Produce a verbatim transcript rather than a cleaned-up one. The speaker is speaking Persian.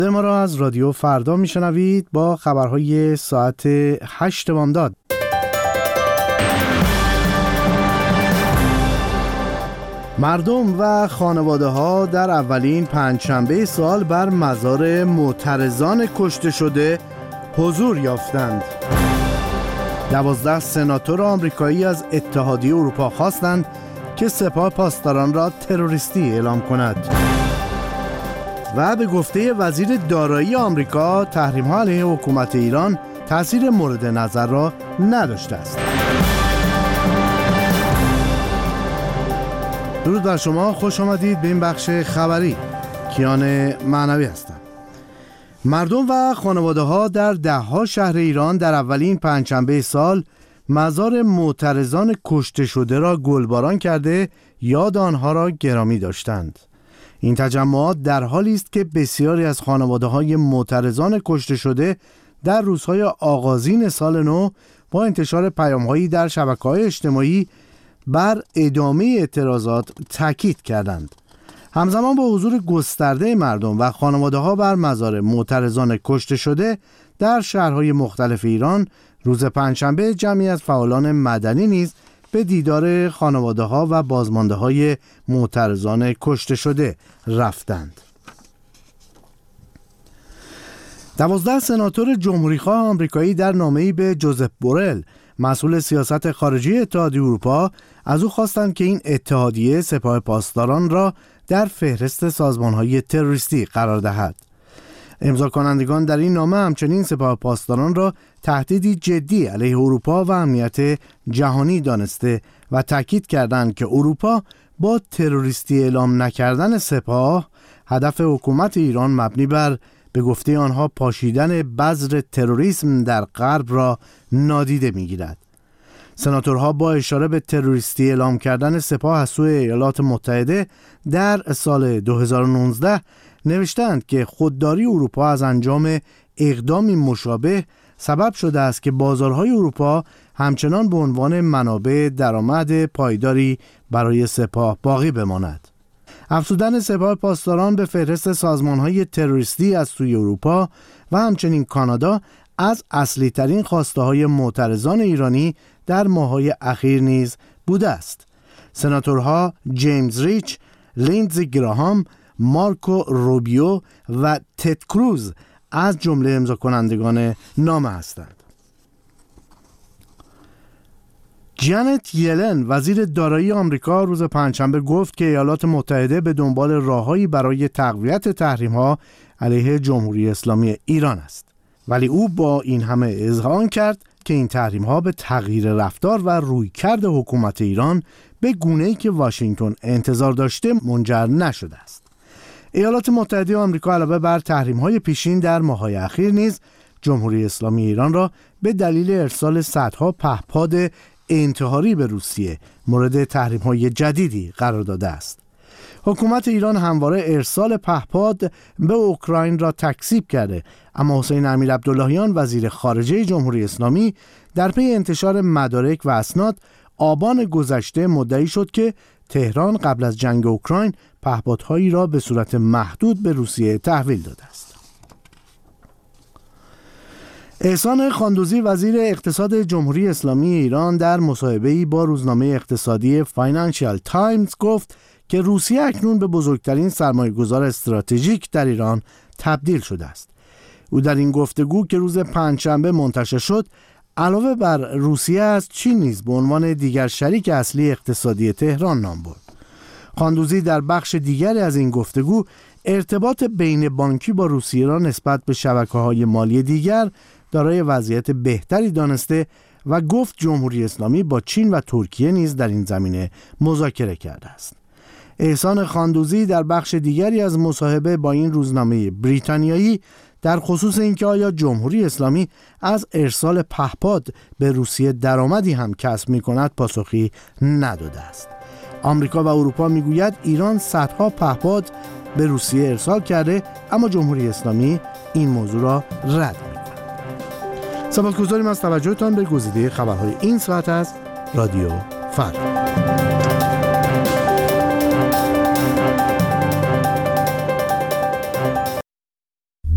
ما را از رادیو فردا میشنوید با خبرهای ساعت هشت بامداد. مردم و خانواده ها در اولین پنجشنبه سال بر مزار معترضان کشته شده حضور یافتند. دوازده سناتور آمریکایی از اتحادیه اروپا خواستند که سپاه پاسداران را تروریستی اعلام کند. و به گفته وزیر دارایی آمریکا تحریم‌ها علیه حکومت ایران تأثیر مورد نظر را نداشته است. درود بر شما، خوش آمدید به این بخش خبری. کیان معنوی هستم. مردم و خانواده ها در ده ها شهر ایران در اولین پنجشنبه سال مزار معترضان کشته شده را گلباران کرده یاد آنها را گرامی داشتند. این تجمعات در حالی است که بسیاری از خانواده‌های معترضان کشته شده در روزهای آغازین سال نو با انتشار پیام‌هایی در شبکه‌های اجتماعی بر ادامه اعتراضات تاکید کردند. همزمان با حضور گسترده مردم و خانواده‌ها بر مزار معترضان کشته شده در شهرهای مختلف ایران، روز پنجشنبه جمعی از فعالان مدنی نیز به دیدار خانواده‌ها و بازمانده‌های معترضان کشته شده رفتند. دوازده سناتور جمهوریخواه آمریکایی در نامه‌ای به جوزف بورل، مسئول سیاست خارجی اتحادیه اروپا، از او خواستند که این اتحادیه سپاه پاسداران را در فهرست سازمان‌های تروریستی قرار دهد. امضا کنندگان در این نامه همچنین سپاه پاسداران را تهدیدی جدی علیه اروپا و امنیت جهانی دانسته و تاکید کردند که اروپا با تروریستی اعلام نکردن سپاه هدف حکومت ایران مبنی بر به گفته آنها پاشیدن بذر تروریسم در غرب را نادیده می‌گیرد. سناتورها با اشاره به تروریستی اعلام کردن سپاه از سوی ایالات متحده در سال دو هزار و نوزده نوشتند که خودداری اروپا از انجام اقدامی مشابه سبب شده است که بازارهای اروپا همچنان به عنوان منابع درآمد پایداری برای سپاه باقی بماند. افزودن سپاه پاسداران به فهرست سازمان‌های تروریستی از سوی اروپا و همچنین کانادا از اصلی ترین خواسته‌های معترضان ایرانی در ماه‌های اخیر نیز بوده است. سناتورها جیمز ریچ، لیندزی گراهام، مارکو روبیو و تد کروز از جمله امضا کنندگان نامه هستند. جانت یلن، وزیر دارایی آمریکا، روز پنجشنبه گفت که ایالات متحده به دنبال راههایی برای تقویت تحریم‌ها علیه جمهوری اسلامی ایران است. ولی او با این همه اذعان کرد که این تحریم‌ها به تغییر رفتار و رویکرد حکومت ایران به گونه‌ای که واشنگتن انتظار داشته منجر نشده است. ایالات متحده آمریکا علاوه بر تحریم‌های پیشین در ماه‌های اخیر نیز جمهوری اسلامی ایران را به دلیل ارسال صدها پهپاد انتحاری به روسیه مورد تحریم‌های جدیدی قرار داده است. حکومت ایران همواره ارسال پهپاد به اوکراین را تکذیب کرده، اما حسین امیرعبداللهیان، وزیر خارجه جمهوری اسلامی، در پی انتشار مدارک و اسناد آبان گذشته مدعی شد که تهران قبل از جنگ اوکراین پهپادهایی را به صورت محدود به روسیه تحویل داده است. احسان خاندوزی، وزیر اقتصاد جمهوری اسلامی ایران، در مصاحبه‌ای با روزنامه اقتصادی فاینانشال تایمز گفت که روسیه اکنون به بزرگترین سرمایه‌گذار استراتژیک در ایران تبدیل شده است. او در این گفتگو که روز پنجشنبه منتشر شد، علاوه بر روسیه از چین نیز به عنوان دیگر شریک اصلی اقتصادی تهران نام برد. خاندوزی در بخش دیگری از این گفتگو ارتباط بین بانکی با روسیه را نسبت به شبکه‌های مالی دیگر دارای وضعیت بهتری دانسته و گفت جمهوری اسلامی با چین و ترکیه نیز در این زمینه مذاکره کرده است. احسان خاندوزی در بخش دیگری از مصاحبه با این روزنامه بریتانیایی در خصوص اینکه آیا جمهوری اسلامی از ارسال پهپاد به روسیه درآمدی هم کسب می‌کند پاسخی نداده است. آمریکا و اروپا میگوید ایران صدها پهپاد به روسیه ارسال کرده، اما جمهوری اسلامی این موضوع را رد می‌کند. سپاسگزاریم از توجهتان به گزیده خبرهای این ساعت از رادیو فردا.